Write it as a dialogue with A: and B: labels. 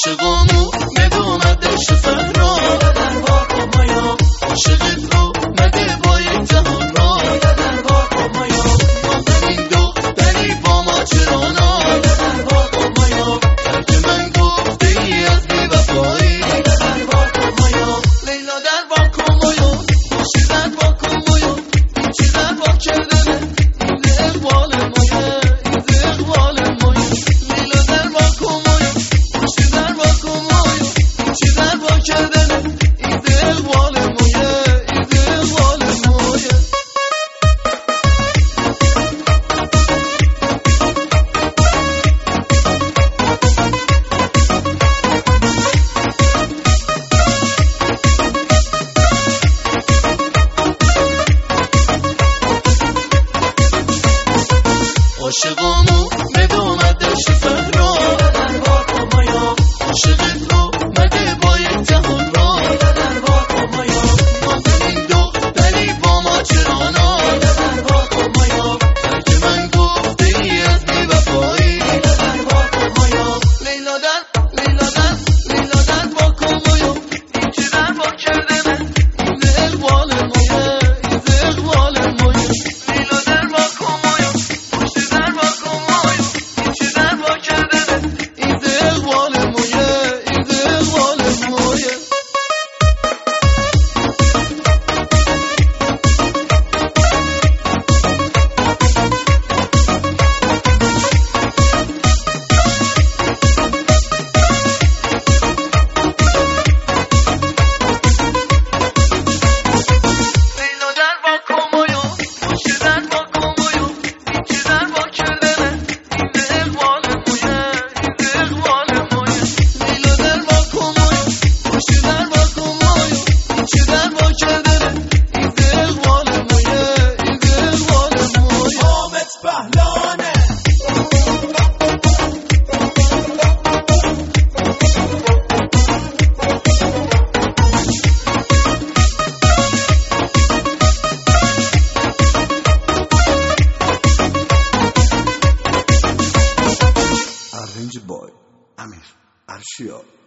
A: عاشقامو ندومد دشت فهرا در واقع مایا عاشقت رو مده با یک جهان را در واقع مایا آخرین دختری با ماجرانا در واقع مایا ترک من گفته ای از بی‌وفایی در واقع مایا لیلا در واقع مایا خوشی در واقع مایا چی در واقع کرده این اقبال مایا این اقبال مایا لیلا در واقع مایا خوشی در واقع مایا چی در واقع کرده این اقبال مایا این اقبال مایا عاشقامو ندومد دشت فهرا در واقع مایا عاشقت رو مده با یک جهان را در واقع مایا آخرین دختری با ماجرانا در واقع مایا ترک من گفته ای از بی‌وفایی در واقع مایا لیلا در واقع مایا این چی در واقع کرده این اقبال مایا این اقبال مایا لیلا در واقع مایا خوشی در واقع مایا این چی در واقع کرده این اقبال مایا این اقبال مایا لیلا در واقع مایا خوشی در واقع مایا این چی در واقع کرده این اقبال مایا این اقبال مایا لیلا در واقع مایا خوشی در واقع مایا این چی در واقع کرده این اقبال مایا این اقبال مایا
B: حامد پهلانه
C: Arrange boy Amir Arshia